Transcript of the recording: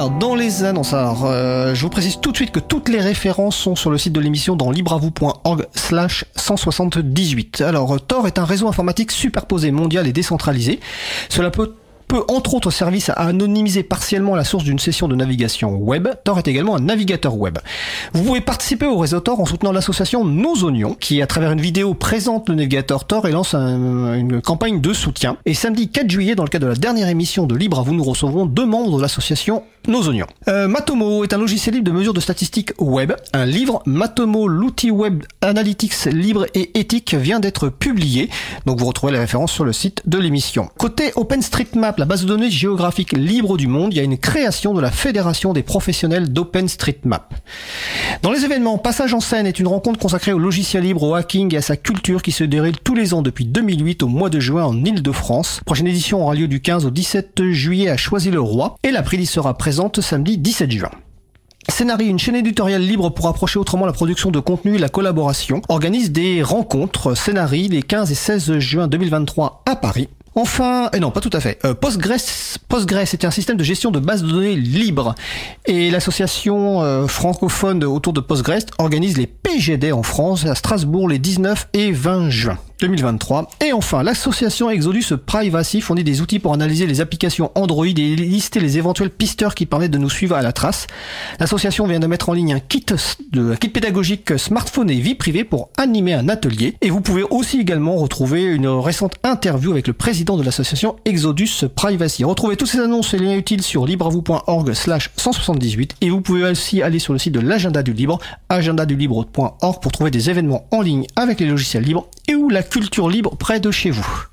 Alors, dans les annonces, je vous précise tout de suite que toutes les références sont sur le site de l'émission dans libreavou.org/178. Alors, Tor est un réseau informatique superposé, mondial et décentralisé. Cela peut entre autres servir à anonymiser partiellement la source d'une session de navigation web. Tor est également un navigateur web. Vous pouvez participer au réseau Tor en soutenant l'association Nos Oignons, qui à travers une vidéo présente le navigateur Tor et lance une campagne de soutien. Et samedi 4 juillet, dans le cadre de la dernière émission de Libre à vous, nous recevrons 2 membres de l'association Nos Oignons. Matomo est un logiciel libre de mesure de statistiques web. Un livre, Matomo, l'outil web analytics libre et éthique, vient d'être publié. Donc vous retrouvez les références sur le site de l'émission. Côté OpenStreetMap, la base de données géographique libre du monde, il y a une création de la Fédération des professionnels d'OpenStreetMap. Dans les événements, Passage en scène est une rencontre consacrée au logiciel libre, au hacking et à sa culture qui se déroule tous les ans depuis 2008 au mois de juin en Île-de-France. Prochaine édition aura lieu du 15 au 17 juillet à Choisy-le-Roi et la Prélie sera présente samedi 17 juin. Scénarii, une chaîne éditoriale libre pour approcher autrement la production de contenu et la collaboration, organise des rencontres Scénarii les 15 et 16 juin 2023 à Paris. Enfin, non, pas tout à fait. Postgres est un système de gestion de bases de données libre. Et l'association francophone autour de Postgres organise les PGD en France à Strasbourg les 19 et 20 juin 2023. Et enfin, l'association Exodus Privacy fournit des outils pour analyser les applications Android et lister les éventuels pisteurs qui permettent de nous suivre à la trace. L'association vient de mettre en ligne un kit pédagogique smartphone et vie privée pour animer un atelier. Et vous pouvez aussi également retrouver une récente interview avec le président de l'association Exodus Privacy. Retrouvez toutes ces annonces et liens utiles sur libreavou.org/178 et vous pouvez aussi aller sur le site de l'agenda du libre, agendadulibre.org pour trouver des événements en ligne avec les logiciels libres et ou la culture libre près de chez vous.